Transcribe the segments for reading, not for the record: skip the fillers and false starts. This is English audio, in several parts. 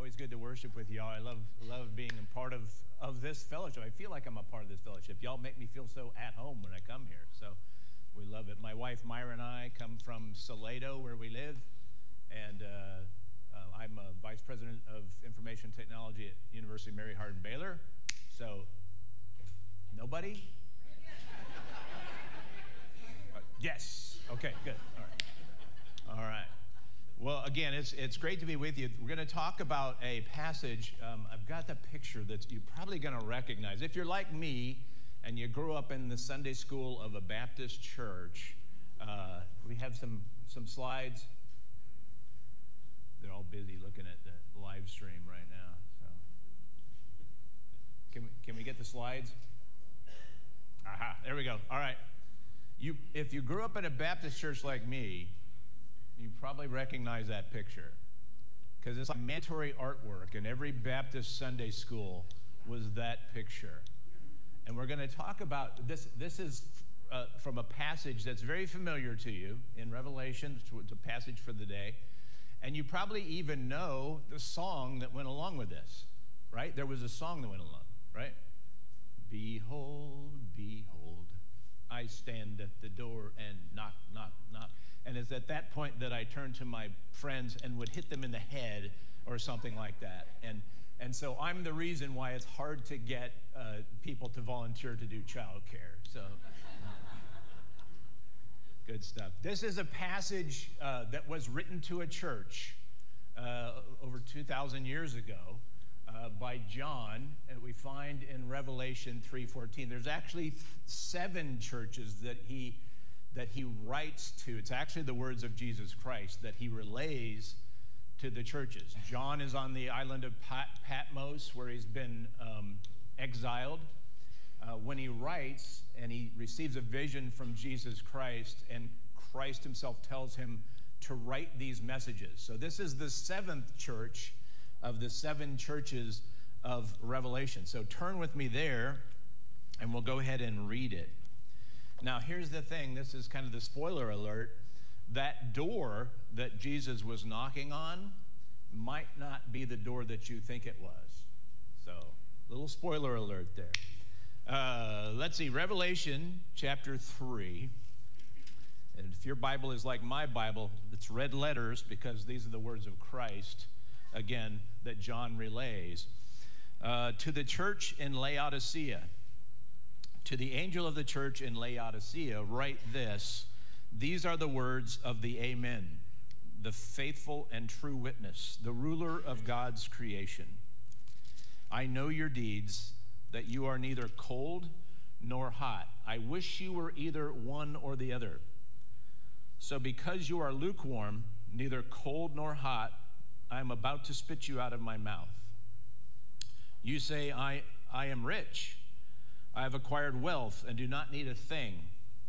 always good to worship with y'all. I love being a part of this fellowship. I feel like I'm a part of this fellowship. Y'all make me feel so at home when I come here, so we love it. My wife Myra and I come from Salado, where we live, and I'm a vice president of information technology at University of Mary Hardin-Baylor. So, nobody? Yes. Okay, good. All right. Well, again, it's great to be with you. We're going to talk about a passage. I've got the picture that you're probably going to recognize. If you're like me and you grew up in the Sunday school of a Baptist church, we have some slides. They're all busy looking at the live stream right now. So, can we get the slides? Aha, there we go. All right. If you grew up in a Baptist church like me, you probably recognize that picture, because it's like mandatory artwork in every Baptist Sunday school was that picture. And we're going to talk about this. This is from a passage that's very familiar to you in Revelation. It's a passage for the day. And you probably even know the song that went along with this, right? There was a song that went along, right? Behold, behold, I stand at the door and knock, knock, knock. And it's at that point that I turn to my friends and would hit them in the head or something like that. And so I'm the reason why it's hard to get people to volunteer to do childcare. So good stuff. This is a passage that was written to a church over 2,000 years ago by John, and we find in Revelation 3:14. There's actually 7 churches that he writes to. It's actually the words of Jesus Christ that he relays to the churches. John is on the island of Patmos, where he's been exiled. When he writes and he receives a vision from Jesus Christ, and Christ himself tells him to write these messages. So this is the 7th church of the 7 churches of Revelation. So turn with me there, and we'll go ahead and read it. Now, here's the thing. This is kind of the spoiler alert. That door that Jesus was knocking on might not be the door that you think it was. So, little spoiler alert there. Let's see, Revelation chapter 3. And if your Bible is like my Bible, it's red letters, because these are the words of Christ, again, that John relays. To the church in Laodicea, to the angel of the church in Laodicea, write this: these are the words of the Amen, the faithful and true witness, the ruler of God's creation. I know your deeds, that you are neither cold nor hot. I wish you were either one or the other. So because you are lukewarm, neither cold nor hot, I am about to spit you out of my mouth. You say, I am rich. I have acquired wealth and do not need a thing.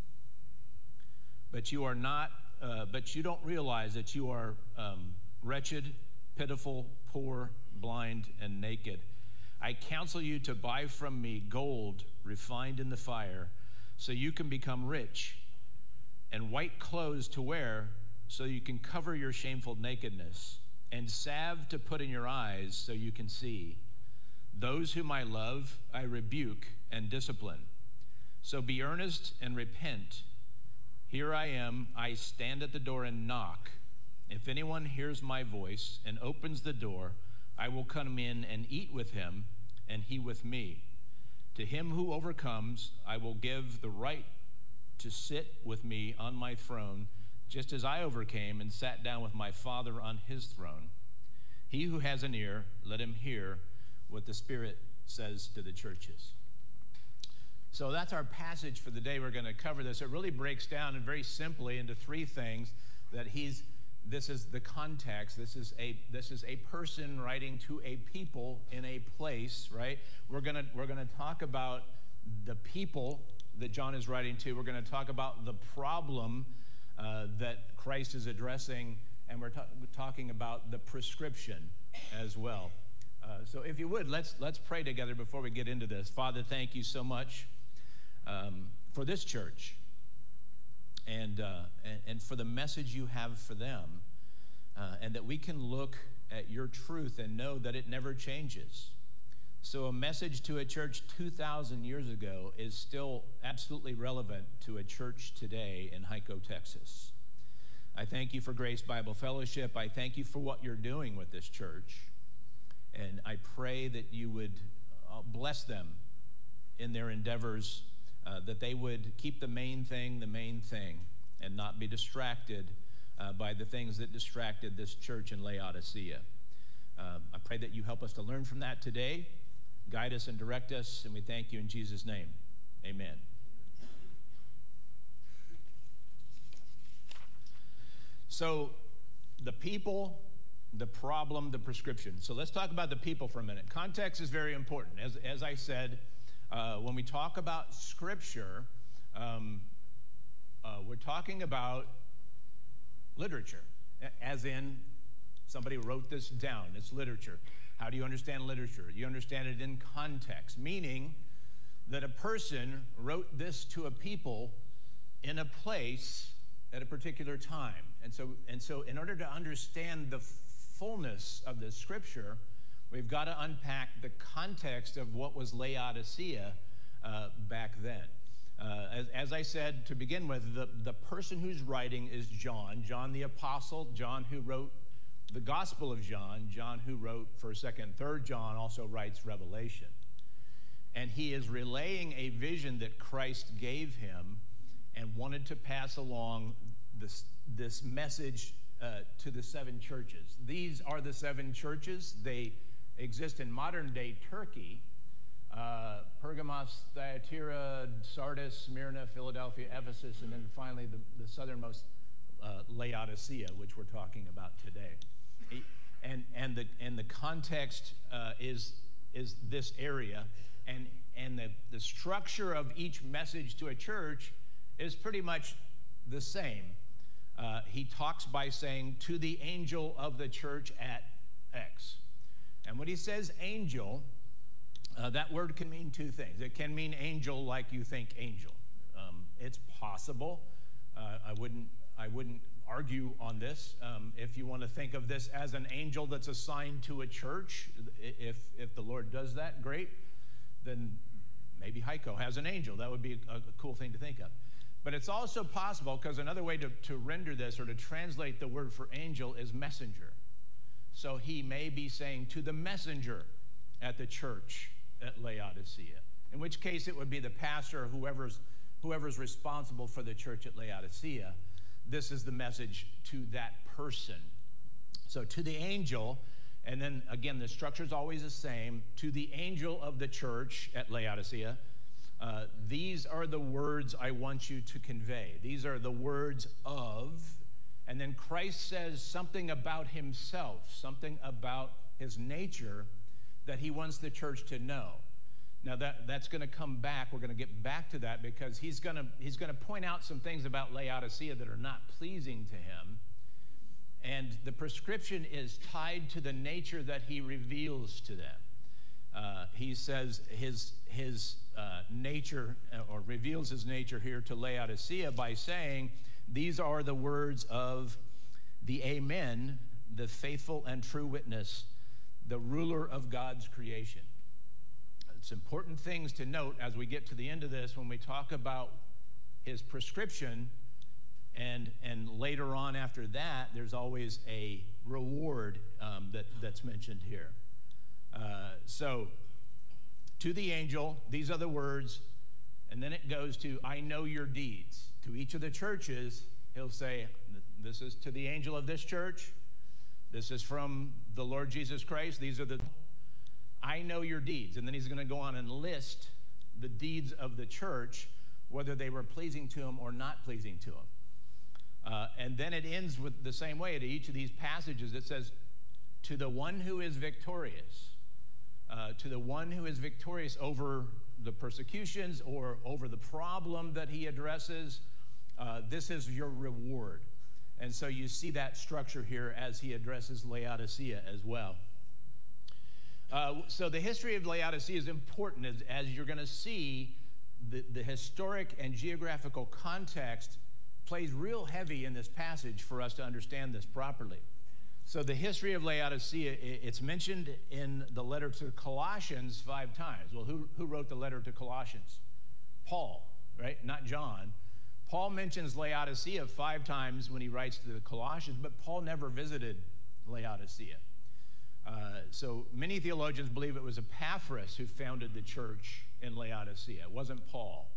But you are not. But you don't realize that you are wretched, pitiful, poor, blind, and naked. I counsel you to buy from me gold refined in the fire, so you can become rich, and white clothes to wear, so you can cover your shameful nakedness, and salve to put in your eyes, so you can see. Those whom I love, I rebuke and discipline. So be earnest and repent. Here I am, I stand at the door and knock. If anyone hears my voice and opens the door, I will come in and eat with him, and he with me. To him who overcomes, I will give the right to sit with me on my throne, just as I overcame and sat down with my Father on his throne. He who has an ear, let him hear what the Spirit says to the churches. So that's our passage for the day. We're going to cover this. It really breaks down and very simply into 3 things that this is the context. This is a person writing to a people in a place, right? We're going to talk about the people that John is writing to. We're going to talk about the problem that Christ is addressing, and we're talking about the prescription as well. So if you would, let's pray together before we get into this. Father, thank you so much for this church and for the message you have for them. and that we can look at your truth and know that it never changes. So a message to a church 2,000 years ago is still absolutely relevant to a church today in Hico, Texas. I thank you for Grace Bible Fellowship. I thank you for what you're doing with this church. And I pray that you would bless them in their endeavors, that they would keep the main thing, and not be distracted by the things that distracted this church in Laodicea. I pray that you help us to learn from that today, guide us and direct us, and we thank you in Jesus' name. Amen. So, the people, the problem, the prescription. So let's talk about the people for a minute. Context is very important. As I said, when we talk about Scripture, we're talking about literature, as in somebody wrote this down. It's literature. How do you understand literature? You understand it in context, meaning that a person wrote this to a people in a place at a particular time. And so in order to understand the fullness of the Scripture, we've got to unpack the context of what was Laodicea back then. As I said to begin with, the person who's writing is John the Apostle, John who wrote the Gospel of John who wrote 1st, 2nd, 3rd John, also writes Revelation. And he is relaying a vision that Christ gave him and wanted to pass along this message to the 7 churches. These are the 7 churches. They exist in modern-day Turkey. Pergamos, Thyatira, Sardis, Smyrna, Philadelphia, Ephesus, and then finally the southernmost Laodicea, which we're talking about today. And the context is this area, and the structure of each message to a church is pretty much the same. He talks by saying, to the angel of the church at X. And when he says angel, that word can mean 2 things. It can mean angel like you think angel. It's possible. I wouldn't argue on this. If you want to think of this as an angel that's assigned to a church, if the Lord does that, great. Then maybe Hico has an angel. That would be a cool thing to think of. But it's also possible, because another way to render this or to translate the word for angel is messenger. So he may be saying to the messenger at the church at Laodicea, in which case it would be the pastor or whoever's responsible for the church at Laodicea. This is the message to that person. So to the angel, and then again, the structure is always the same, to the angel of the church at Laodicea, these are the words I want you to convey. These are the words of, and then Christ says something about himself, something about his nature that he wants the church to know. Now that's going to come back. We're going to get back to that because he's going to point out some things about Laodicea that are not pleasing to him. And the prescription is tied to the nature that he reveals to them. He says his nature, or reveals his nature here to Laodicea by saying, these are the words of the Amen, the faithful and true witness, the ruler of God's creation. It's important things to note as we get to the end of this when we talk about his prescription, and later on after that, there's always a reward that's mentioned here. So, to the angel, these are the words, and then it goes to, I know your deeds. To each of the churches, he'll say, this is to the angel of this church. This is from the Lord Jesus Christ. These are I know your deeds. And then he's going to go on and list the deeds of the church, whether they were pleasing to him or not pleasing to him. And then it ends with the same way to each of these passages. It says, to the one who is victorious, over the persecutions or over the problem that he addresses, this is your reward. And so you see that structure here as he addresses Laodicea as well. So the history of Laodicea is important as you're going to see the historic and geographical context plays real heavy in this passage for us to understand this properly. So the history of Laodicea, it's mentioned in the letter to Colossians 5 times. Well, who wrote the letter to Colossians? Paul, right? Not John. Paul mentions Laodicea 5 times when he writes to the Colossians, but Paul never visited Laodicea. So many theologians believe it was Epaphras who founded the church in Laodicea. It wasn't Paul.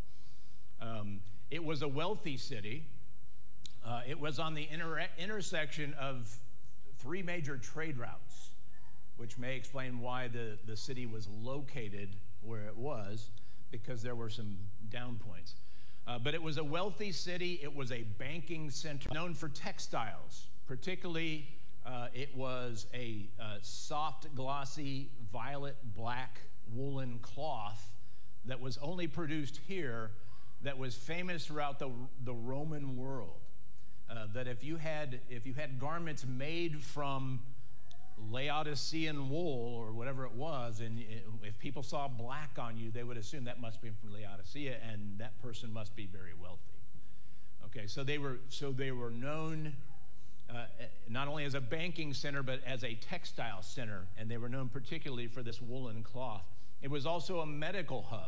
It was a wealthy city. It was on the intersection of 3 major trade routes, which may explain why the city was located where it was, because there were some down points. But it was a wealthy city. It was a banking center known for textiles. Particularly, it was a soft, glossy, violet black woolen cloth that was only produced here, that was famous throughout the Roman world. That if you had garments made from Laodicean wool or whatever it was, and if people saw black on you, they would assume that must be from Laodicea, and that person must be very wealthy. Okay, so they were known not only as a banking center, but as a textile center, and they were known particularly for this woolen cloth. It was also a medical hub.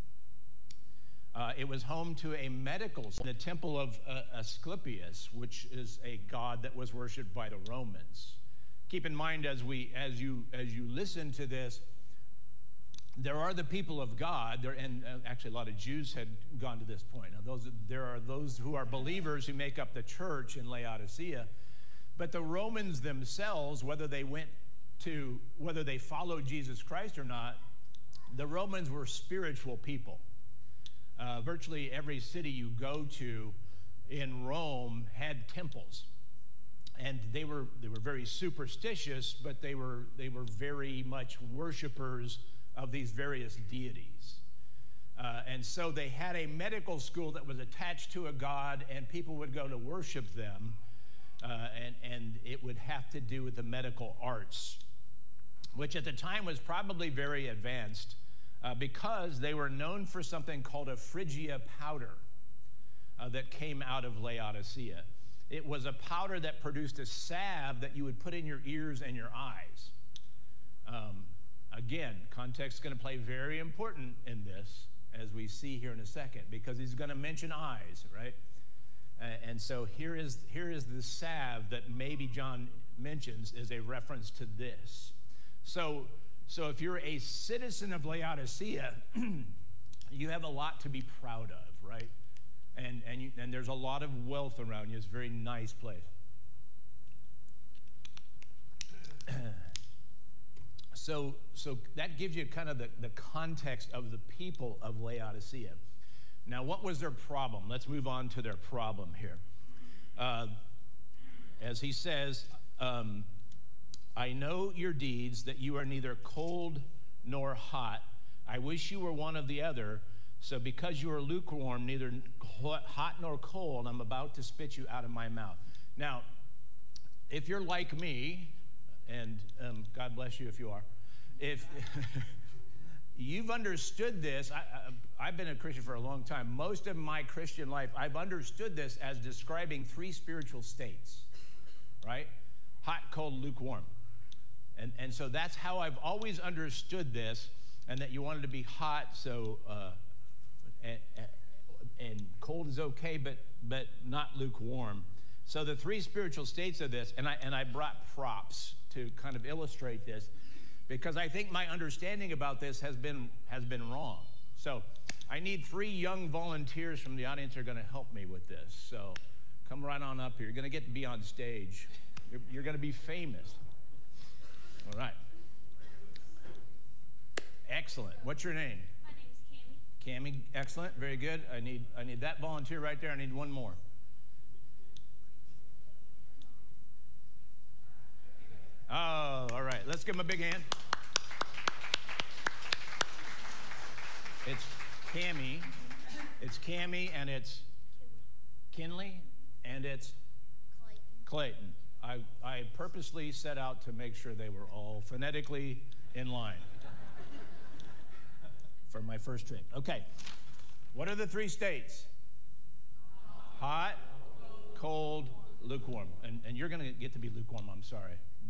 It was home to a medical, the temple of Asclepius, which is a god that was worshipped by the Romans. Keep in mind as you listen to this, there are the people of God, and actually a lot of Jews had gone to this point. Now, there are those who are believers who make up the church in Laodicea, but the Romans themselves, whether they followed Jesus Christ or not, the Romans were spiritual people. Virtually every city you go to in Rome had temples, and they were very superstitious, but they were very much worshipers of these various deities. And so they had a medical school that was attached to a god, and people would go to worship them, and it would have to do with the medical arts, which at the time was probably very advanced. Because they were known for something called a Phrygia powder that came out of Laodicea. It was a powder that produced a salve that you would put in your ears and your eyes. Again, context is going to play very important in this, as we see here in a second, because he's going to mention eyes, right? And so here is the salve that maybe John mentions is a reference to this. So if you're a citizen of Laodicea, you have a lot to be proud of, right? And there's a lot of wealth around you. It's a very nice place. So that gives you kind of the context of the people of Laodicea. Now, what was their problem? Let's move on to their problem here. As he says, I know your deeds, that you are neither cold nor hot. I wish you were one of the other. So because you are lukewarm, neither hot nor cold, I'm about to spit you out of my mouth. Now, if you're like me, and God bless you if you are, if you've understood this, I've been a Christian for a long time. Most of my Christian life, I've understood this as describing 3 spiritual states, right? Hot, cold, lukewarm. And so that's how I've always understood this, and that you wanted to be hot, so and cold is okay, but not lukewarm. So the 3 spiritual states of this, and I brought props to kind of illustrate this, because I think my understanding about this has been wrong. So I need 3 young volunteers from the audience who are going to help me with this. So come right on up here. You're going to get to be on stage. You're going to be famous. All right. Excellent. What's your name? My name is Cammie. Excellent. Very good. I need that volunteer right there. I need one more. Oh, all right. Let's give him a big hand. It's Cammie. It's Cammie, and it's Kinley, and it's Clayton. I purposely set out to make sure they were all phonetically in line for my first trip. Okay. What are the 3 states? Hot, cold, lukewarm. And you're going to get to be lukewarm, I'm sorry.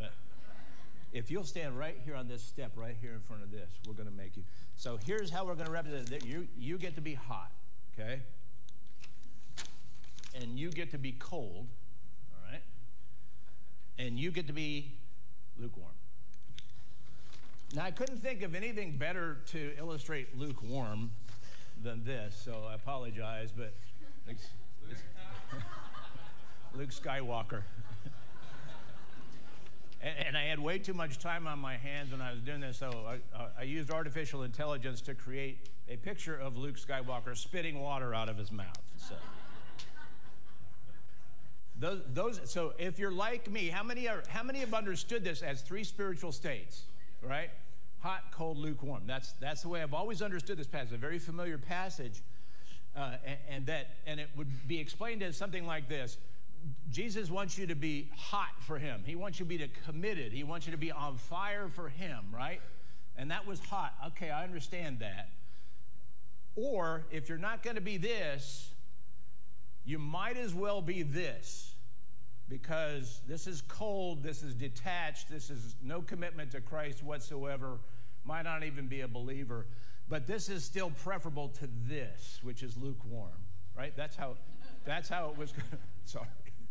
If you'll stand right here on this step, right here in front of this, we're going to make you. So here's how we're going to represent it. You get to be hot, okay? And you get to be cold, all right? And you get to be lukewarm. Now, I couldn't think of anything better to illustrate lukewarm than this, so I apologize, but it's Luke Skywalker. And I had way too much time on my hands when I was doing this, so I used artificial intelligence to create a picture of Luke Skywalker spitting water out of his mouth. So, so if you're like me, how many have understood this as three spiritual states, right? Hot, cold, lukewarm. That's the way I've always understood this passage. A very familiar passage, and it would be explained as something like this. Jesus wants you to be hot for him. He wants you to be committed. He wants you to be on fire for him, right? And that was hot. Okay, I understand that. Or if you're not going to be this, you might as well be this, because this is cold, this is detached, this is no commitment to Christ whatsoever, might not even be a believer, but this is still preferable to this, which is lukewarm, right? That's how it was. Sorry.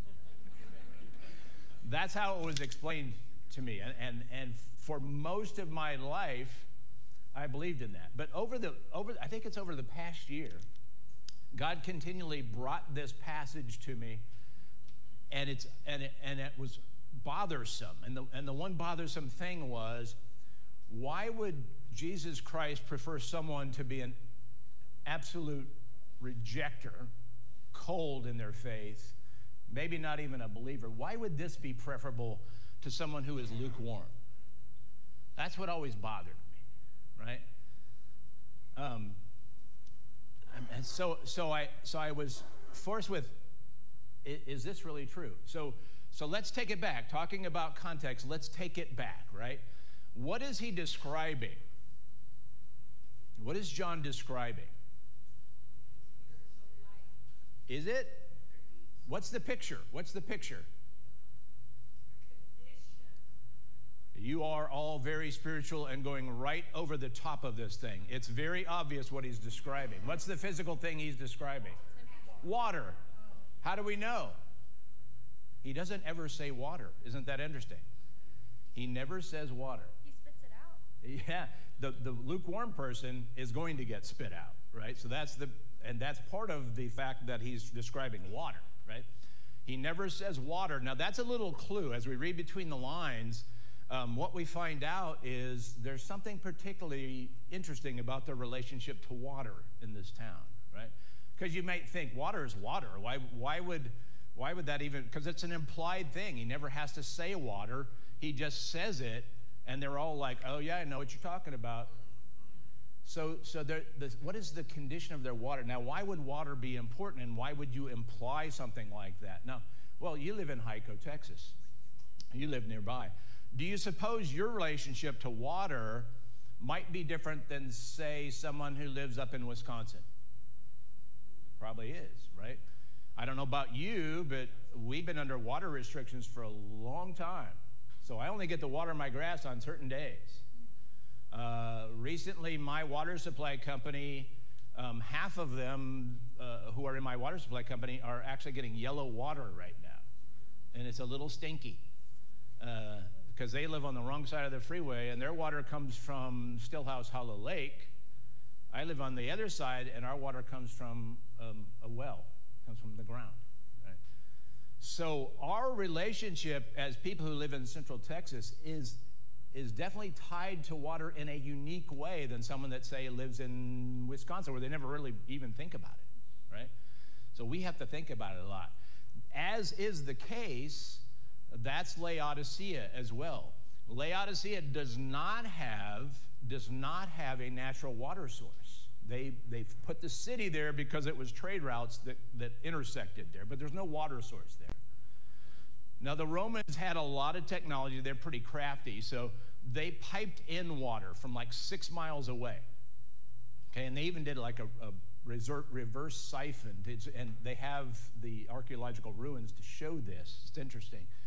That's how it was explained to me, and for most of my life, I believed in that. But I think it's over the past year, God continually brought this passage to me, and it was bothersome. And the one bothersome thing was, why would Jesus Christ prefer someone to be an absolute rejecter, cold in their faith, maybe not even a believer? Why would this be preferable to someone who is lukewarm? That's what always bothered me, right? And so I was forced with, is this really true? So let's take it back. Talking about context, let's take it back, right? What is he describing? What is John describing? Is it? What's the picture? What's the picture? You are all very spiritual and going right over the top of this thing. It's very obvious what he's describing. What's the physical thing he's describing? Water. How do we know? He doesn't ever say water. Isn't that interesting? He never says water. He spits it out. Yeah. The lukewarm person is going to get spit out, right? So that's part of the fact that he's describing water, right? He never says water. Now that's a little clue. As we read between the lines, what we find out is there's something particularly interesting about the relationship to water in this town, right? Because you might think water is water. Why would that even? Because it's an implied thing. He never has to say water. He just says it, and they're all like, "Oh yeah, I know what you're talking about." So what is the condition of their water? Now, why would water be important, and why would you imply something like that? Now, well, you live in Hico, Texas. You live nearby. Do you suppose your relationship to water might be different than, say, someone who lives up in Wisconsin? Probably is, right? I don't know about you, but we've been under water restrictions for a long time. So I only get to water my grass on certain days. Recently, my water supply company, half of them who are in my water supply company are actually getting yellow water right now. And it's a little stinky. Because they live on the wrong side of the freeway, and their water comes from Stillhouse Hollow Lake. I live on the other side, and our water comes from a well, comes from the ground. Right? So our relationship as people who live in Central Texas is definitely tied to water in a unique way than someone that, say, lives in Wisconsin, where they never really even think about it, right? So we have to think about it a lot. As is the case, that's Laodicea as well. Laodicea does not have a natural water source. They've put the city there because it was trade routes that intersected there, but there's no water source there. Now, the Romans had a lot of technology. They're pretty crafty, so they piped in water from like 6 miles away. Okay, and they even did like a reverse siphon, and they have the archaeological ruins to show this. It's interesting.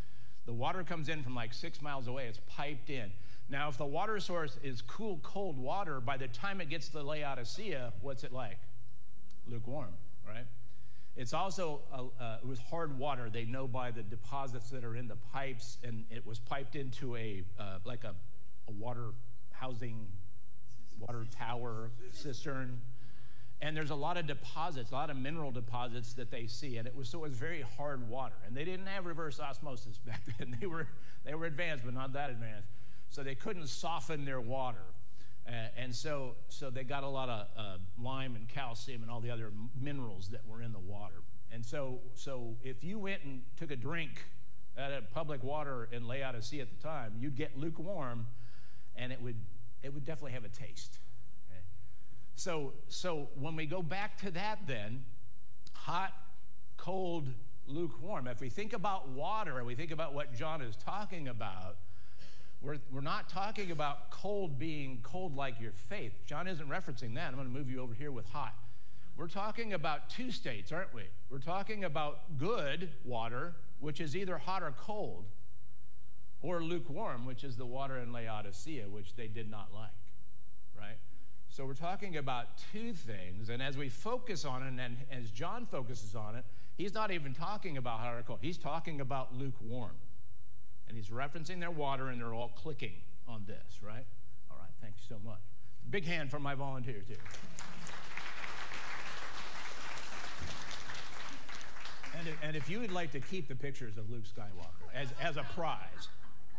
The water comes in from like 6 miles away. It's piped in. Now, if the water source is cool, cold water, by the time it gets to Laodicea, what's it like? Lukewarm, right? It's also, it was hard water. They know by the deposits that are in the pipes, and it was piped into like a water housing, water tower cistern. And there's a lot of deposits, a lot of mineral deposits that they see, and it was very hard water. And they didn't have reverse osmosis back then. They were advanced, but not that advanced. So they couldn't soften their water. And so they got a lot of lime and calcium and all the other minerals that were in the water. And so if you went and took a drink at a public water in Laodicea at the time, you'd get lukewarm, and it would definitely have a taste. Okay? So when we go back to that then, hot, cold, lukewarm, if we think about water and we think about what John is talking about, we're not talking about cold being cold like your faith. John isn't referencing that. I'm going to move you over here with hot. We're talking about two states, aren't we? We're talking about good water, which is either hot or cold, or lukewarm, which is the water in Laodicea, which they did not like, right? So we're talking about two things, and as we focus on it, and as John focuses on it, he's not even talking about hot or cold. He's talking about lukewarm. And he's referencing their water, and they're all clicking on this, right? All right, thank you so much. Big hand for my volunteers here. And if you would like to keep the pictures of Luke Skywalker as a prize.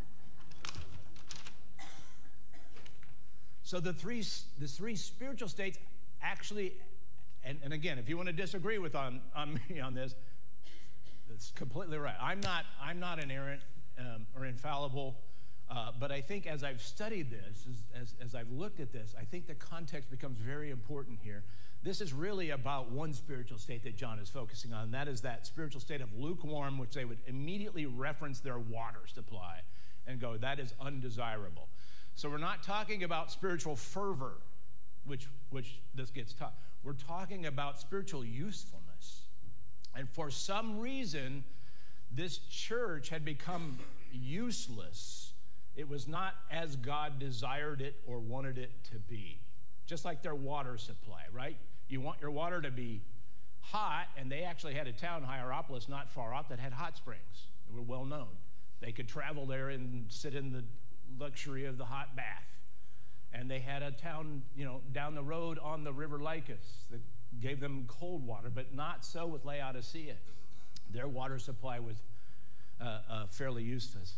So the three spiritual states actually, and again, if you want to disagree with on me on this, it's completely right. I'm not inerrant or infallible, but I think as I've studied this, as I've looked at this, I think the context becomes very important here. This is really about one spiritual state that John is focusing on, and that is that spiritual state of lukewarm, which they would immediately reference their water supply and go, that is undesirable. So we're not talking about spiritual fervor, which this gets taught. We're talking about spiritual usefulness. And for some reason, this church had become useless. It was not as God desired it or wanted it to be. Just like their water supply, right? You want your water to be hot, and they actually had a town, Hierapolis, not far off, that had hot springs. They were well known. They could travel there and sit in the luxury of the hot bath. And they had a town, down the road on the river Lycus that gave them cold water, but not so with Laodicea. Their water supply was fairly useless.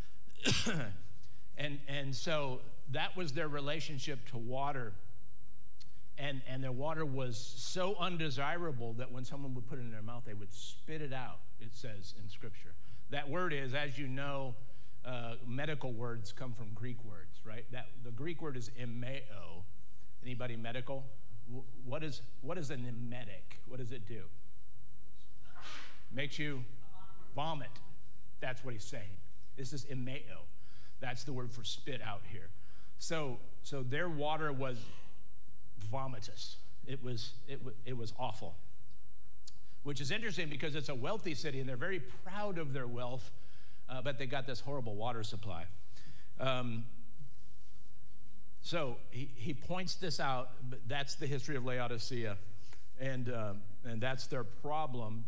and so that was their relationship to water. And their water was so undesirable that when someone would put it in their mouth, they would spit it out, it says in Scripture. That word is, as you know, medical words come from Greek words, right? The Greek word is emeo. Anybody medical? What is an emetic? What does it do? Makes you vomit. That's what he's saying. This is emeo. That's the word for spit out here. So their water was vomitous. It was awful. Which is interesting because it's a wealthy city and they're very proud of their wealth, but they got this horrible water supply. So he points this out. But that's the history of Laodicea, and that's their problem,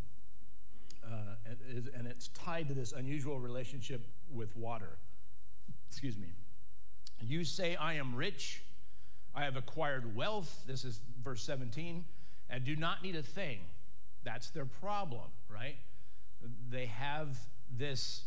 and it's tied to this unusual relationship with water. Excuse me. You say, I am rich, I have acquired wealth. This is verse 17, and do not need a thing. That's their problem, right? They have this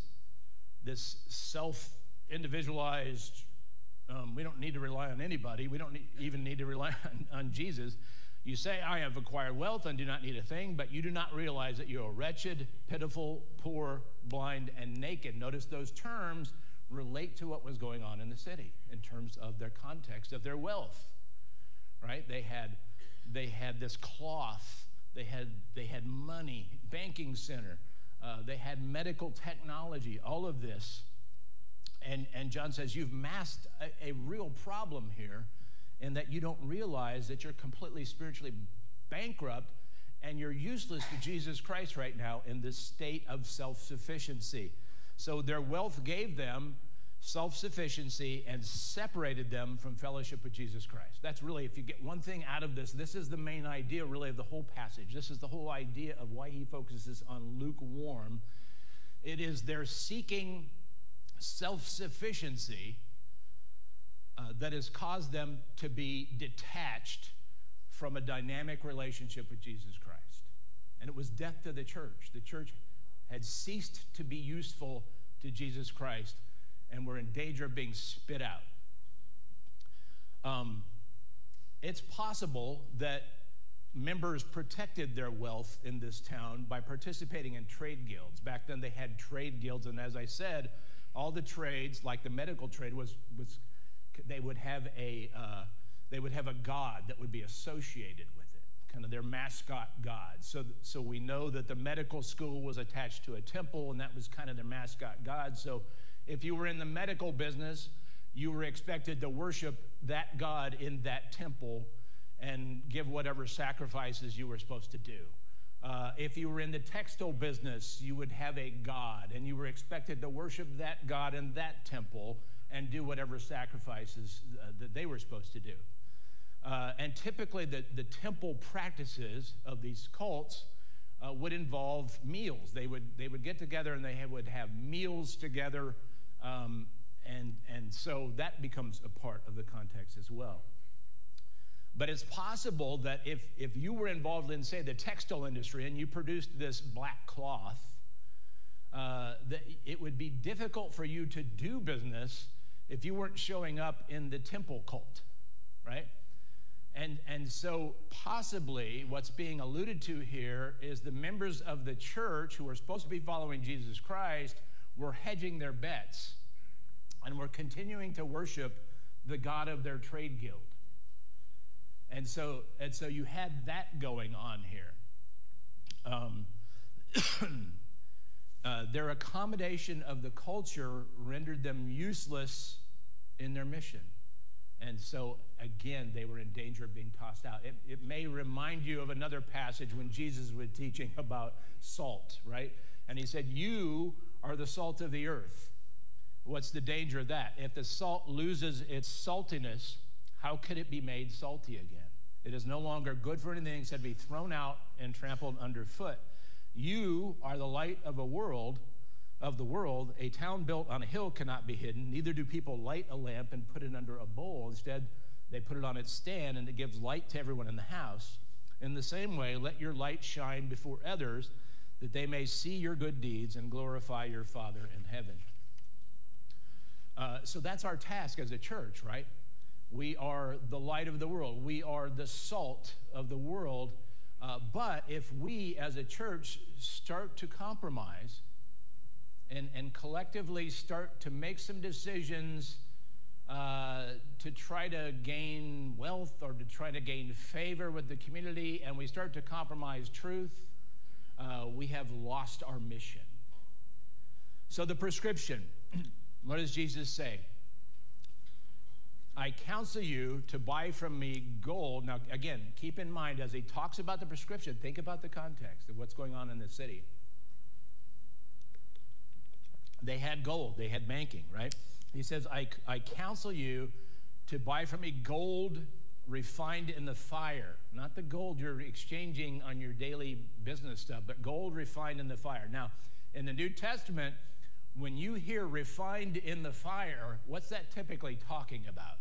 self-individualized, we don't need to rely on anybody. We don't even need to rely on Jesus. You say, I have acquired wealth and do not need a thing, but you do not realize that you are wretched, pitiful, poor, blind, and naked. Notice those terms relate to what was going on in the city in terms of their context of their wealth, right? They had this cloth. They had money, banking center. They had medical technology, all of this. And John says, you've masked a real problem here in that you don't realize that you're completely spiritually bankrupt and you're useless to Jesus Christ right now in this state of self-sufficiency. So their wealth gave them self-sufficiency and separated them from fellowship with Jesus Christ. That's really, if you get one thing out of this, this is the main idea really of the whole passage. This is the whole idea of why he focuses on lukewarm. It is they're seeking self-sufficiency that has caused them to be detached from a dynamic relationship with Jesus Christ. And it was death to the church. The church had ceased to be useful to Jesus Christ and were in danger of being spit out. It's possible that members protected their wealth in this town by participating in trade guilds. Back then they had trade guilds, and as I said, all the trades, like the medical trade, they would have a god that would be associated with it, kind of their mascot god. So we know that the medical school was attached to a temple, and that was kind of their mascot god. So if you were in the medical business, you were expected to worship that god in that temple and give whatever sacrifices you were supposed to do. If you were in the textile business, you would have a god, and you were expected to worship that god in that temple and do whatever sacrifices that they were supposed to do. And typically the temple practices of these cults would involve meals. They would get together and they would have meals together, and so that becomes a part of the context as well. But it's possible that if you were involved in, say, the textile industry and you produced this black cloth, that it would be difficult for you to do business if you weren't showing up in the temple cult, right? And so possibly what's being alluded to here is the members of the church who are supposed to be following Jesus Christ were hedging their bets and were continuing to worship the god of their trade guild. And so you had that going on here. Their accommodation of the culture rendered them useless in their mission. And so, again, they were in danger of being tossed out. It may remind you of another passage when Jesus was teaching about salt, right? And he said, you are the salt of the earth. What's the danger of that? If the salt loses its saltiness, how could it be made salty again? It is no longer good for anything except to be thrown out and trampled underfoot. You are the light of the world. A town built on a hill cannot be hidden. Neither do people light a lamp and put it under a bowl. Instead, they put it on its stand, and it gives light to everyone in the house. In the same way, let your light shine before others, that they may see your good deeds and glorify your Father in heaven. So that's our task as a church, right? We are the light of the world. We are the salt of the world. But if we as a church start to compromise and collectively start to make some decisions to try to gain wealth or to try to gain favor with the community, and we start to compromise truth, we have lost our mission. So the prescription, what does Jesus say? I counsel you to buy from me gold. Now, again, keep in mind, as he talks about the prescription, think about the context of what's going on in the city. They had gold. They had banking, right? He says, I counsel you to buy from me gold refined in the fire. Not the gold you're exchanging on your daily business stuff, but gold refined in the fire. Now, in the New Testament, when you hear refined in the fire, what's that typically talking about?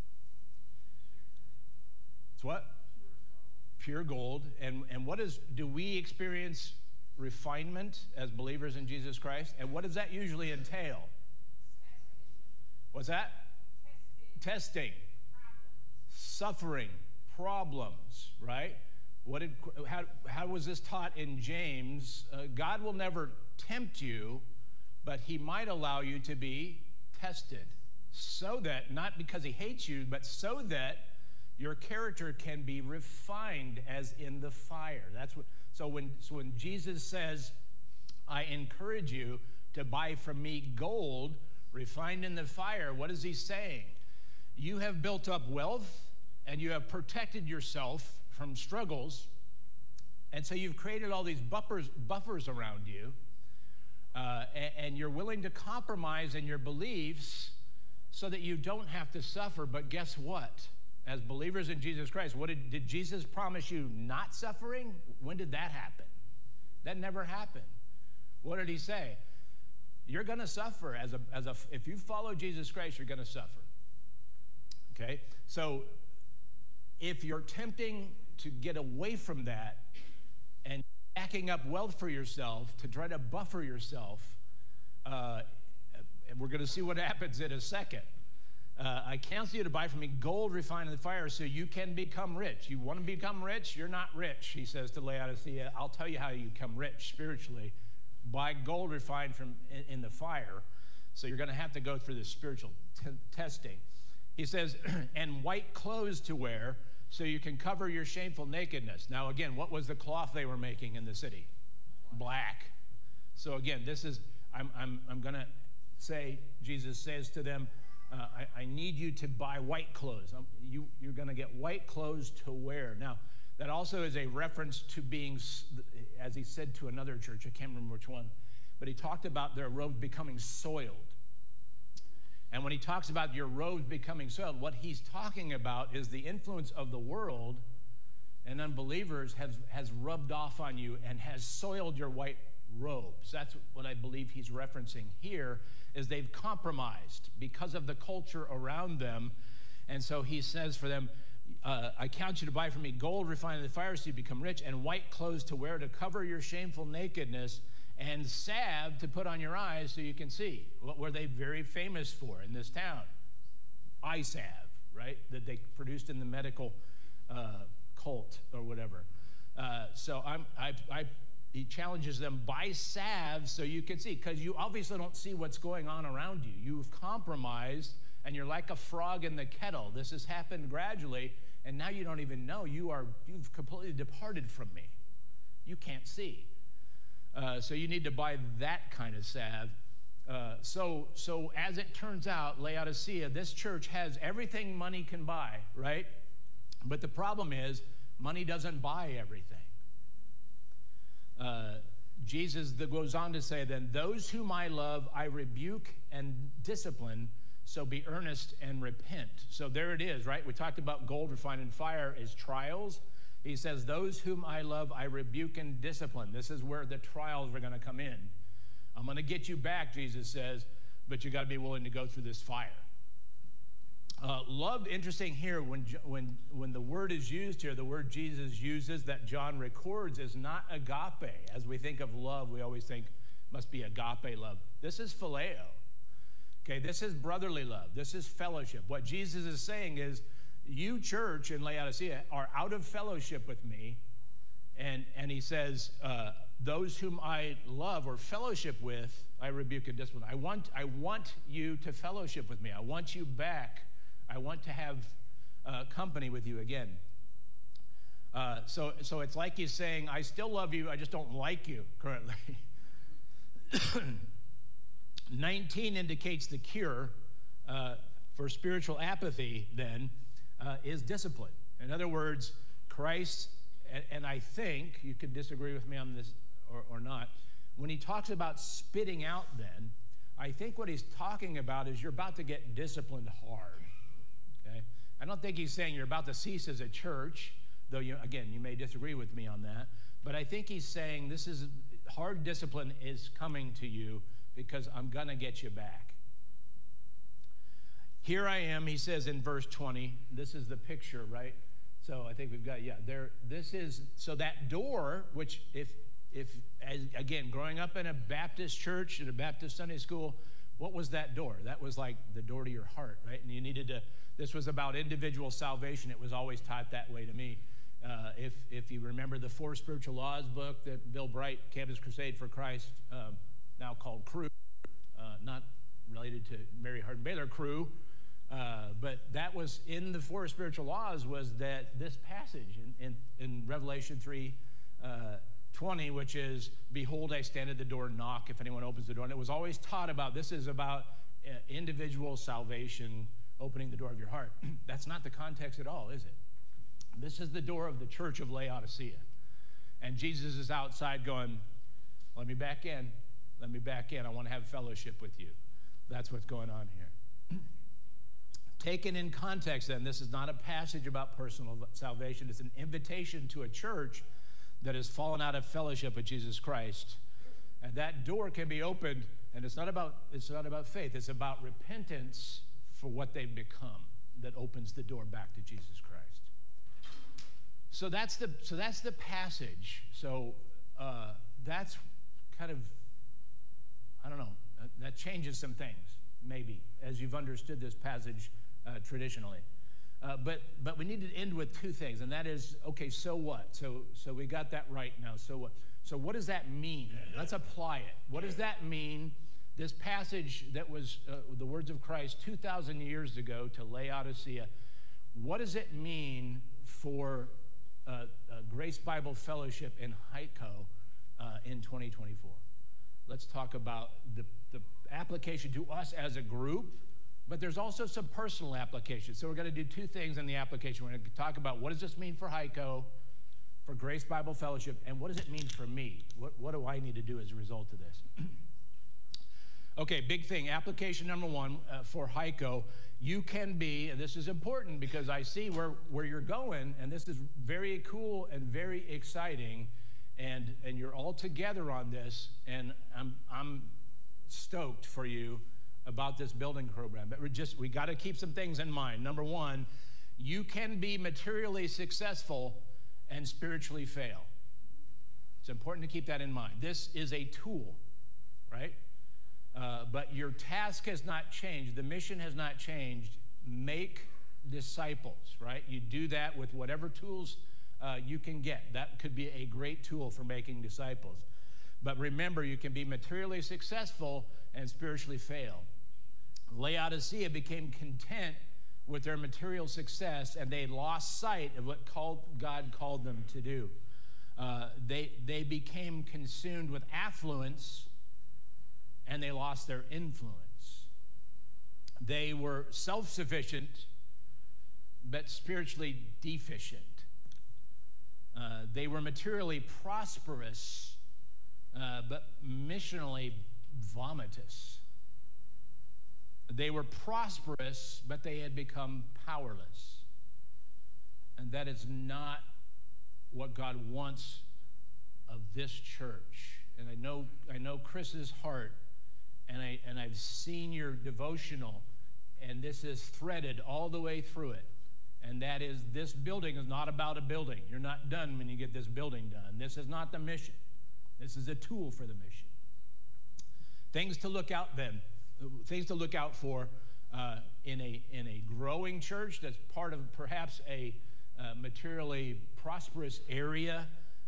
It's what? Pure gold. And what do we experience refinement as believers in Jesus Christ? And what does that usually entail? What's that? Testing. Suffering. Problems, right? How was this taught in James? God will never tempt you, but he might allow you to be tested, so that, not because he hates you, but so that your character can be refined as in the fire. So when Jesus says, I encourage you to buy from me gold refined in the fire, what is he saying? You have built up wealth and you have protected yourself from struggles, and so you've created all these buffers around you. and you're willing to compromise in your beliefs so that you don't have to suffer. But guess what? As believers in Jesus Christ, did Jesus promise you not suffering? When did that happen? That never happened. What did he say? You're going to suffer. If you follow Jesus Christ, you're going to suffer. Okay? So if you're attempting to get away from that and stacking up wealth for yourself to try to buffer yourself, and we're going to see what happens in a second. I counsel you to buy from me gold refined in the fire so you can become rich. You want to become rich? You're not rich, he says to Laodicea. I'll tell you how you become rich spiritually. Buy gold refined in the fire. So you're going to have to go through this spiritual testing. He says, and white clothes to wear so you can cover your shameful nakedness. Now, again, what was the cloth they were making in the city? Black. So again, this is, I'm going to say, Jesus says to them, I need you to buy white clothes. You're going to get white clothes to wear. Now, that also is a reference to being, as he said to another church, I can't remember which one, but he talked about their robes becoming soiled. And when he talks about your robes becoming soiled, what he's talking about is the influence of the world and unbelievers has rubbed off on you and has soiled your white robes. That's what I believe he's referencing here, is they've compromised because of the culture around them. And so he says for them, I count you to buy from me gold refined in the fire so you become rich, and white clothes to wear to cover your shameful nakedness, and salve to put on your eyes so you can see. What were they very famous for in this town? Eye salve, right? That they produced in the medical cult or whatever. He challenges them, buy salve so you can see, because you obviously don't see what's going on around you. You've compromised, and you're like a frog in the kettle. This has happened gradually, and now you don't even know. You've completely departed from me. You can't see. So you need to buy that kind of salve. So as it turns out, Laodicea, this church has everything money can buy, right? But the problem is, money doesn't buy everything. Jesus goes on to say, then those whom I love, I rebuke and discipline, so be earnest and repent. So there it is, right? We talked about gold refined in fire is trials. He says, those whom I love, I rebuke and discipline. This is where the trials are going to come in. I'm going to get you back, Jesus says, but you got to be willing to go through this fire. Love, interesting here, when the word is used here, the word Jesus uses that John records is not agape. As we think of love, we always think must be agape love. This is phileo. Okay, this is brotherly love. This is fellowship. What Jesus is saying is, you, church in Laodicea, are out of fellowship with me. And he says, those whom I love or fellowship with, I rebuke and discipline. I want you to fellowship with me. I want you back. I want to have company with you again. So it's like he's saying, I still love you, I just don't like you currently. 19 indicates the cure for spiritual apathy, then, is discipline. In other words, Christ, and I think, you could disagree with me on this or not, when he talks about spitting out then, I think what he's talking about is you're about to get disciplined hard. Okay? I don't think he's saying you're about to cease as a church, though, you may disagree with me on that, but I think he's saying this is hard discipline is coming to you because I'm going to get you back. Here I am, he says in verse 20. This is the picture, right? So I think we've got, this is, so that door, which again, growing up in a Baptist church, in a Baptist Sunday school, what was that door? That was like the door to your heart, right? And you needed to, this was about individual salvation. It was always taught that way to me. If you remember the 4 Spiritual Laws book that Bill Bright, Campus Crusade for Christ, now called Cru, not related to Mary Hardin Baylor Cru, but that was in the 4 Spiritual Laws, was that this passage in Revelation 3:20, which is, behold, I stand at the door and knock if anyone opens the door. And it was always taught about, this is about individual salvation, opening the door of your heart. That's not the context at all, is it? This is the door of the church of Laodicea. And Jesus is outside going, let me back in. Let me back in. I want to have fellowship with you. That's what's going on here. Taken in context, then, this is not a passage about personal salvation. It's an invitation to a church that has fallen out of fellowship with Jesus Christ. And that door can be opened, and it's not about faith. It's about repentance for what they've become that opens the door back to Jesus Christ. So that's the passage. So that's kind of, I don't know, that changes some things, maybe, as you've understood this passage traditionally. But we need to end with two things, and that is, okay, so what? So we got that right now. So what? So what does that mean? Let's apply it. What does that mean? This passage that was the words of Christ 2,000 years ago to Laodicea, what does it mean for Grace Bible Fellowship in Heitco in 2024? Let's talk about the application to us as a group, but there's also some personal applications. So we're going to do two things in the application. We're going to talk about what does this mean for Heitco, for Grace Bible Fellowship, and what does it mean for me? What do I need to do as a result of this? Okay, big thing. Application number one for Heitco. You can be, and this is important because I see where you're going, and this is very cool and very exciting, and you're all together on this, and I'm stoked for you about this building program. But we got to keep some things in mind. Number one, you can be materially successful and spiritually fail. It's important to keep that in mind. This is a tool, right? But your task has not changed. The mission has not changed. Make disciples, right? You do that with whatever tools you can get. That could be a great tool for making disciples. But remember, you can be materially successful and spiritually fail. Laodicea became content with their material success, and they lost sight of what God called them to do. They became consumed with affluence, and they lost their influence. They were self-sufficient, but spiritually deficient. They were materially prosperous, but missionally vomitous. They were prosperous, but they had become powerless. And that is not what God wants of this church. And I know Chris's heart, and I've seen your devotional, and this is threaded all the way through it. And that is, this building is not about a building. You're not done when you get this building done. This is not the mission. This is a tool for the mission. Things to look out for in a growing church that's part of perhaps a materially prosperous area.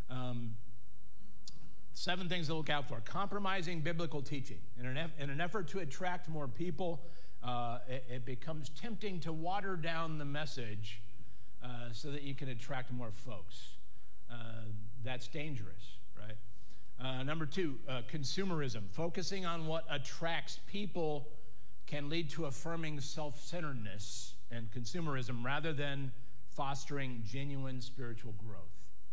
7 things to look out for. Compromising biblical teaching. In an effort to attract more people, it becomes tempting to water down the message so that you can attract more folks. That's dangerous, right? Number 2, consumerism. Focusing on what attracts people can lead to affirming self-centeredness and consumerism rather than fostering genuine spiritual growth.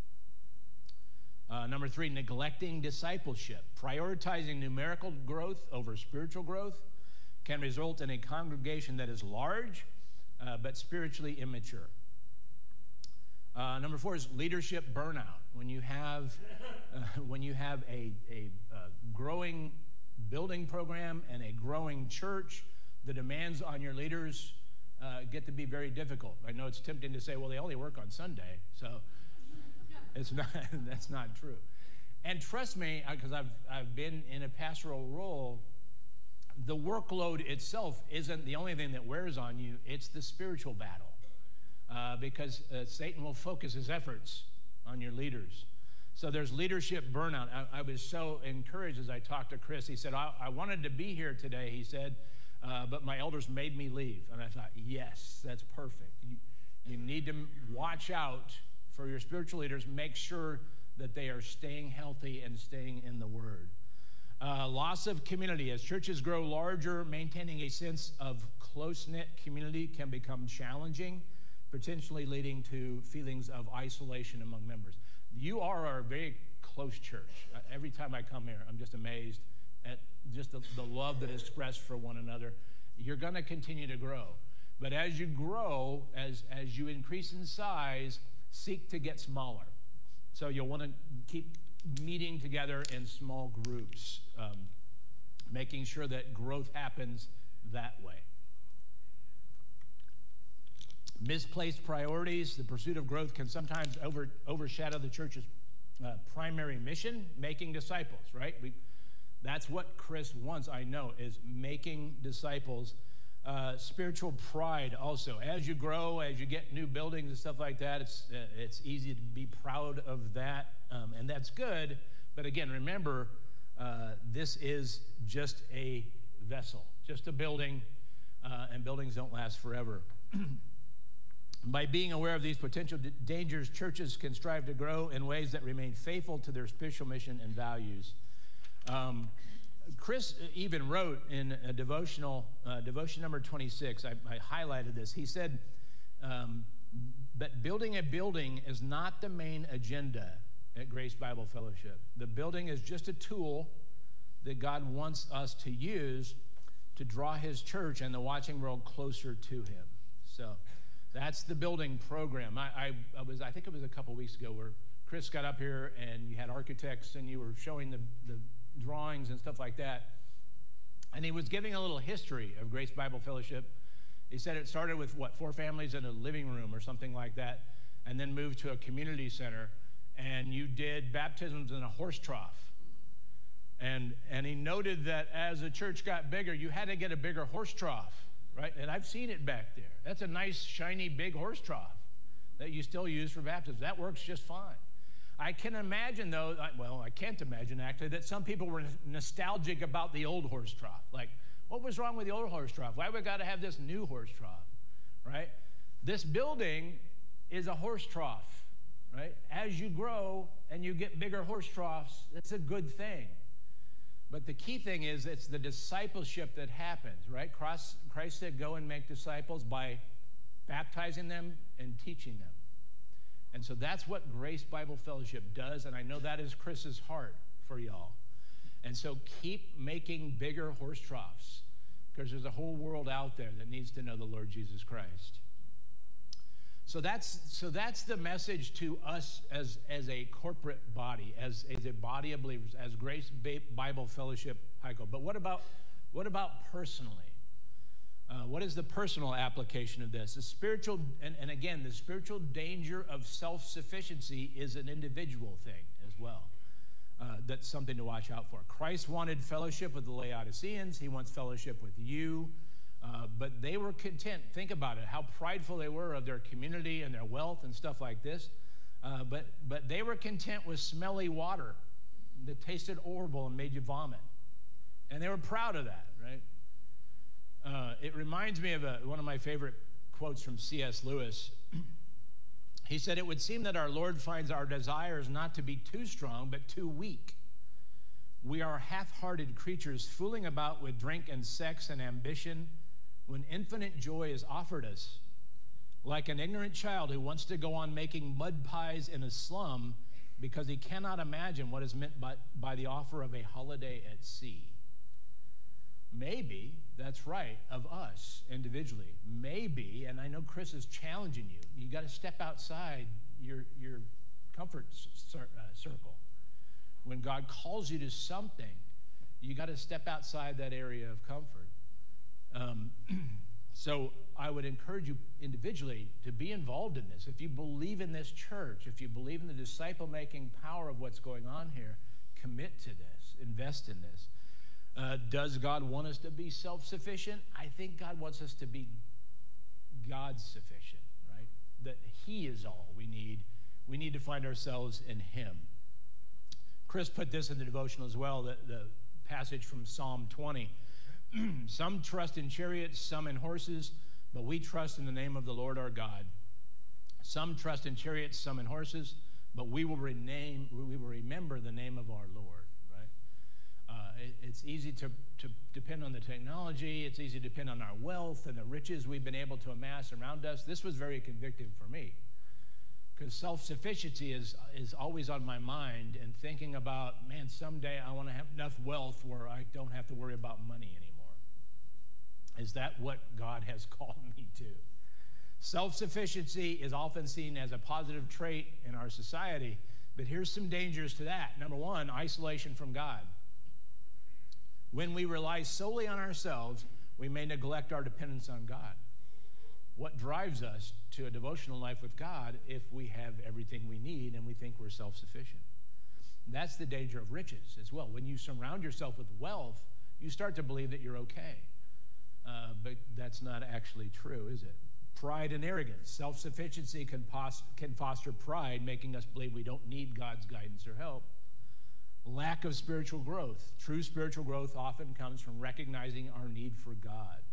Number 3, neglecting discipleship. Prioritizing numerical growth over spiritual growth can result in a congregation that is large but spiritually immature. Number 4 is leadership burnout. When you have a growing building program and a growing church, the demands on your leaders get to be very difficult. I know it's tempting to say, well, they only work on Sunday, so it's not. That's not true. And trust me, because I've been in a pastoral role, the workload itself isn't the only thing that wears on you. It's the spiritual battle, because Satan will focus his efforts on your leaders. So there's leadership burnout. I was so encouraged as I talked to Chris. He said, I wanted to be here today, he said, but my elders made me leave. And I thought, yes, that's perfect. You need to watch out for your spiritual leaders. Make sure that they are staying healthy and staying in the Word. Loss of community. As churches grow larger, maintaining a sense of close-knit community can become challenging, potentially leading to feelings of isolation among members. You are a very close church. Every time I come here, I'm just amazed at just the love that is expressed for one another, you're going to continue to grow. But as you grow, as you increase in size, seek to get smaller. So you'll want to keep meeting together in small groups, making sure that growth happens that way. Misplaced priorities, the pursuit of growth can sometimes overshadow the church's primary mission, making disciples, right? That's what Chris wants, I know, is making disciples. Spiritual pride also. As you grow, as you get new buildings and stuff like that, it's easy to be proud of that, and that's good. But again, remember, this is just a vessel, just a building, and buildings don't last forever. By being aware of these potential dangers, churches can strive to grow in ways that remain faithful to their spiritual mission and values. Chris even wrote in a devotion number 26, I highlighted this. He said, but building a building is not the main agenda at Grace Bible Fellowship. The building is just a tool that God wants us to use to draw his church and the watching world closer to him. So that's the building program. I think it was a couple weeks ago where Chris got up here and you had architects and you were showing the drawings and stuff like that. And he was giving a little history of Grace Bible Fellowship. He said it started with, 4 families in a living room or something like that, and then moved to a community center. And you did baptisms in a horse trough. And he noted that as the church got bigger, you had to get a bigger horse trough, right? And I've seen it back there. That's a nice, shiny, big horse trough that you still use for baptisms. That works just fine. I can imagine, though, I can't imagine, actually, that some people were nostalgic about the old horse trough. Like, what was wrong with the old horse trough? Why we got to have this new horse trough, right? This building is a horse trough, right? As you grow and you get bigger horse troughs, that's a good thing. But the key thing is it's the discipleship that happens, right? Christ said, go and make disciples by baptizing them and teaching them. And so that's what Grace Bible Fellowship does, and I know that is Chris's heart for y'all. And so keep making bigger horse troughs, because there's a whole world out there that needs to know the Lord Jesus Christ. So that's the message to us as a corporate body, as a body of believers, as Grace Bible Fellowship Hico. But what about personally? What is the personal application of this? The spiritual, and again, the spiritual danger of self-sufficiency is an individual thing as well. That's something to watch out for. Christ wanted fellowship with the Laodiceans. He wants fellowship with you. But they were content. Think about it, how prideful they were of their community and their wealth and stuff like this. But they were content with smelly water that tasted horrible and made you vomit. And they were proud of that, right? It reminds me of one of my favorite quotes from C.S. Lewis. He said, it would seem that our Lord finds our desires not to be too strong, but too weak. We are half-hearted creatures fooling about with drink and sex and ambition when infinite joy is offered us. Like an ignorant child who wants to go on making mud pies in a slum because he cannot imagine what is meant by the offer of a holiday at sea. Maybe that's right of us individually. Maybe, and I know Chris is challenging you, you got to step outside your comfort circle. When God calls you to something, you got to step outside that area of comfort. So I would encourage you individually to be involved in this. If you believe in this church, if you believe in the disciple-making power of what's going on here, commit to this, invest in this. Does God want us to be self-sufficient? I think God wants us to be God-sufficient, right? That he is all we need. We need to find ourselves in him. Chris put this in the devotional as well, the passage from Psalm 20. Some trust in chariots, some in horses, but we trust in the name of the Lord our God. Some trust in chariots, some in horses, but we will remember the name of our Lord. It's easy to depend on the technology. It's easy to depend on our wealth and the riches we've been able to amass around us. This was very convicting for me because self-sufficiency is always on my mind, and thinking about, man, someday I want to have enough wealth where I don't have to worry about money anymore. Is that what God has called me to? Self-sufficiency is often seen as a positive trait in our society, but here's some dangers to that. Number one, isolation from God. When we rely solely on ourselves, we may neglect our dependence on God. What drives us to a devotional life with God if we have everything we need and we think we're self-sufficient? That's the danger of riches as well. When you surround yourself with wealth, you start to believe that you're okay. But that's not actually true, is it? Pride and arrogance. Self-sufficiency can foster pride, making us believe we don't need God's guidance or help. Lack of spiritual growth. True spiritual growth often comes from recognizing our need for God.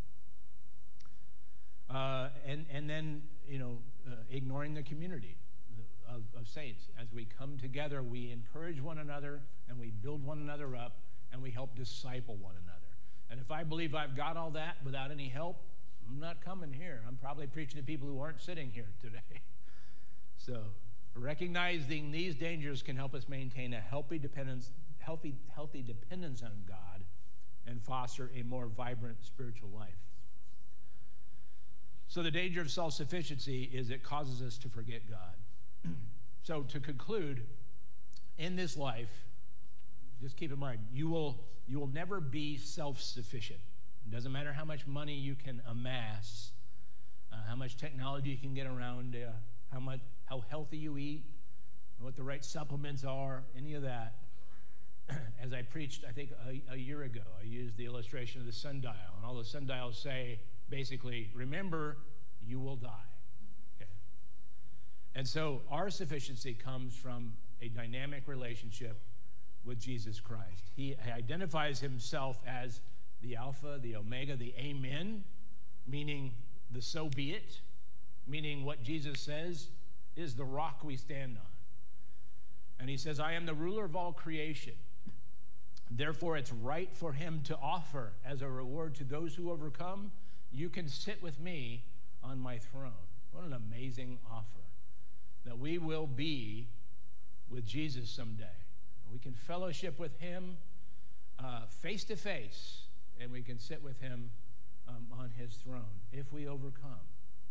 And then, ignoring the community of saints. As we come together, we encourage one another, and we build one another up, and we help disciple one another. And if I believe I've got all that without any help, I'm not coming here. I'm probably preaching to people who aren't sitting here today. So recognizing these dangers can help us maintain a healthy dependence on God and foster a more vibrant spiritual life. So the danger of self-sufficiency is it causes us to forget God. So to conclude, in this life, just keep in mind, you will never be self-sufficient. It doesn't matter how much money you can amass, how much technology you can get around, how healthy you eat, what the right supplements are, any of that. As I preached, I think a year ago, I used the illustration of the sundial, and all the sundials say, basically, remember, you will die. Okay? And so our sufficiency comes from a dynamic relationship with Jesus Christ. He identifies himself as the Alpha, the Omega, the Amen, meaning the so be it, meaning what Jesus says is the rock we stand on. And he says, I am the ruler of all creation. Therefore, it's right for him to offer as a reward to those who overcome, you can sit with me on my throne. What an amazing offer, that we will be with Jesus someday. We can fellowship with him face to face, and we can sit with him on his throne if we overcome.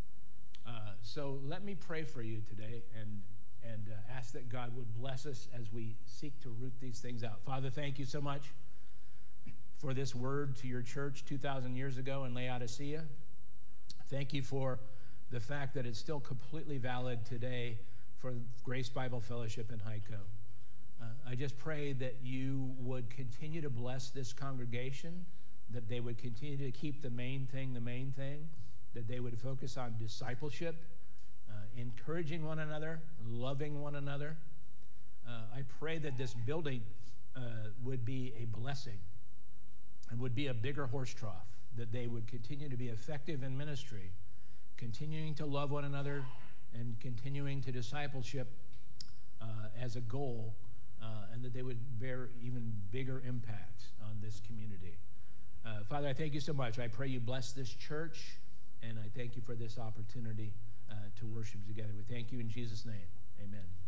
So let me pray for you today and ask that God would bless us as we seek to root these things out. Father, thank you so much for this word to your church 2,000 years ago in Laodicea. Thank you for the fact that it's still completely valid today for Grace Bible Fellowship in Hico. I just pray that you would continue to bless this congregation, that they would continue to keep the main thing, that they would focus on discipleship, encouraging one another, loving one another. I pray that this building would be a blessing and would be a bigger horse trough, that they would continue to be effective in ministry, continuing to love one another and continuing to discipleship as a goal, and that they would bear even bigger impact on this community. Father, I thank you so much. I pray you bless this church, and I thank you for this opportunity to worship together. We thank you in Jesus' name. Amen.